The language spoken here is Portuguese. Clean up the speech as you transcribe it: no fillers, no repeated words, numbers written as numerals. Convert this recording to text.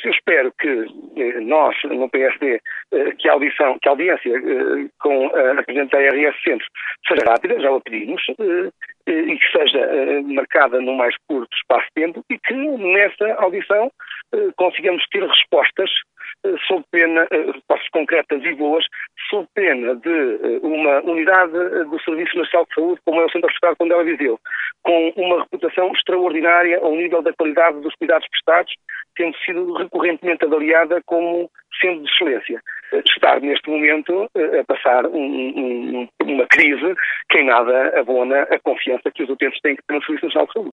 eu espero que nós, no PSD, que a audiência com a Presidente da ARS Centro seja rápida, já o pedimos, e que seja marcada no mais curto espaço de tempo e que nessa audição consigamos ter respostas sob pena, respostas concretas e boas, sob pena de uma unidade do Serviço Nacional de Saúde, como é o Centro Hospitalar Condela Viseu, com uma reputação extraordinária ao nível da qualidade dos cuidados prestados, tendo sido recorrentemente avaliada como sendo de excelência. Estar neste momento a passar uma crise que em nada abona a confiança que os utentes têm que ter no Serviço Nacional de Saúde.